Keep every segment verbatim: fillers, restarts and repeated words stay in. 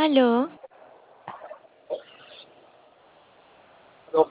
Aló. No.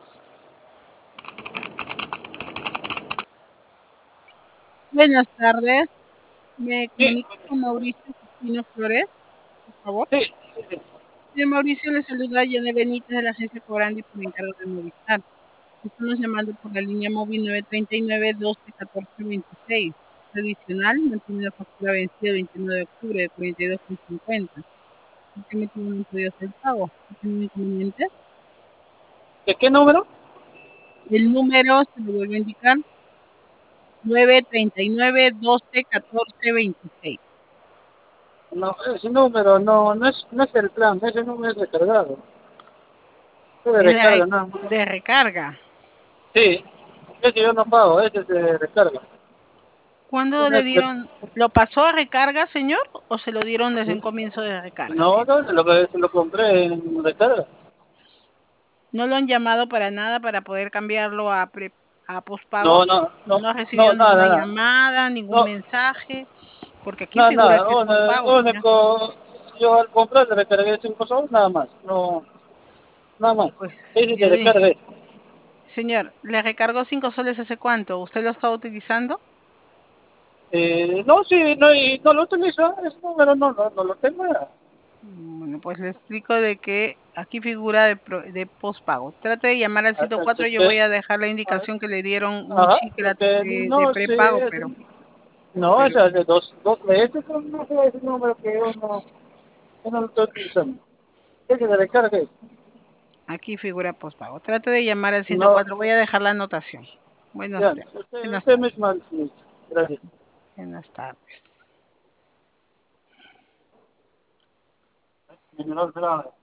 Buenas tardes, me Sí, comunico con Mauricio Justino Flores, por favor. sí, sí, sí. Sí, Mauricio, le saluda a Yane Benítez de la agencia Cobrandi por encargo de Movistar. Estamos llamando por la línea móvil nueve tres nueve, doce, catorce, veintiséis. Adicional, mantiene la factura vencida el veintinueve de octubre de cuarenta y dos con cincuenta. ¿Por qué motivo no han podido hacer el pago? ¿Tiene inconveniente? ¿De qué número? El número, se lo vuelvo a indicar, nueve tres nueve, doce, catorce, veintiséis. No, ese número no, no es, no es el plan, ese número es recargado. Es de Es de, recarga re- nada más. de recarga. Sí, ese yo no pago, ese es de recarga. ¿Cuándo Ese le es de- dieron, lo pasó a recarga, señor, o se lo dieron desde un comienzo de recarga? No, no, lo que se lo compré en recarga. ¿No lo han llamado para nada para poder cambiarlo a, pre- a No, pospago? no, no, ¿No ha no, recibido nada, ninguna nada. llamada, ningún No, mensaje? Porque aquí nada, figura nada. que es pospago, Único, señor. único, yo al comprar le recargué cinco soles, nada más. No, nada más. Pues Ese yo de le... recarga es. Señor, ¿le recargó cinco soles hace cuánto? ¿Usted lo está utilizando? Eh, no, sí, no, y no lo utilizo, ese número no, no, no lo tengo ya. Bueno, pues le explico de que aquí figura de, pro- de pospago. Trate de llamar al sitio cuatro, Es yo que, voy a dejar la indicación que le dieron un ajá, chip es que de, de no sé, prepago, es- pero, no, es pero de dos, dos meses, pero no sé ese número que yo no, yo no lo estoy utilizando. Ese de recarga es. aquí figura pospago. Trate de llamar al ciento No, cuatro. Voy a dejar la anotación. Buenos ya, días. usted, Buenas usted tardes. misma, gracias. Buenas tardes. Mi menor grado.